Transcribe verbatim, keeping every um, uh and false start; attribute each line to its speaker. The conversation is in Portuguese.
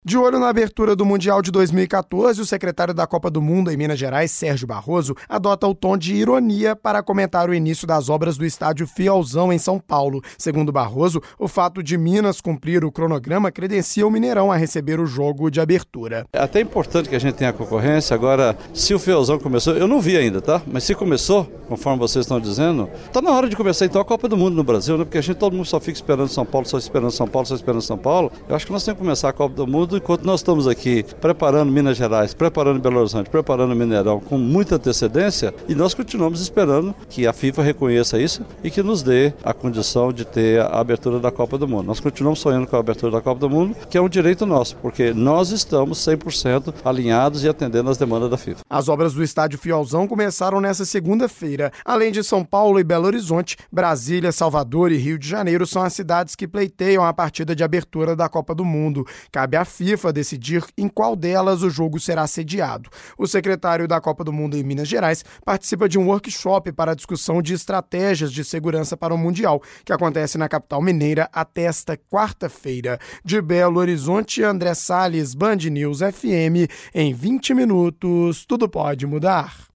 Speaker 1: De olho na abertura do Mundial de dois mil e quatorze, o secretário da Copa do Mundo em Minas Gerais, Sérgio Barroso, adota o tom de ironia para comentar o início das obras do estádio Fielzão, em São Paulo. Segundo Barroso, o fato de Minas cumprir o cronograma credencia o Mineirão a receber o jogo de abertura.
Speaker 2: É até importante que a gente tenha concorrência. Agora, se o Fielzão começou, eu não vi ainda, tá? Mas se começou, conforme vocês estão dizendo, tá na hora de começar então a Copa do Mundo no Brasil, né? Porque a gente, todo mundo só fica esperando São Paulo, só esperando São Paulo, só esperando São Paulo. Eu acho que nós temos que começar a Copa do Mundo enquanto nós estamos aqui preparando Minas Gerais, preparando Belo Horizonte, preparando Mineirão com muita antecedência, e nós continuamos esperando que a FIFA reconheça isso e que nos dê a condição de ter a abertura da Copa do Mundo. Nós continuamos sonhando com a abertura da Copa do Mundo, que é um direito nosso, porque nós estamos cem por cento alinhados e atendendo às demandas da FIFA.
Speaker 1: As obras do estádio Fielzão começaram nesta segunda-feira. Além de São Paulo e Belo Horizonte, Brasília, Salvador e Rio de Janeiro são as cidades que pleiteiam a partida de abertura da Copa do Mundo. Cabe à FIFA decidir em qual delas o jogo será sediado. O secretário da Copa do Mundo em Minas Gerais participa de um workshop para a discussão de estratégias de segurança para o Mundial, que acontece na capital mineira até esta quarta-feira. De Belo Horizonte, André Salles, Band News F M. Em vinte minutos, tudo pode mudar.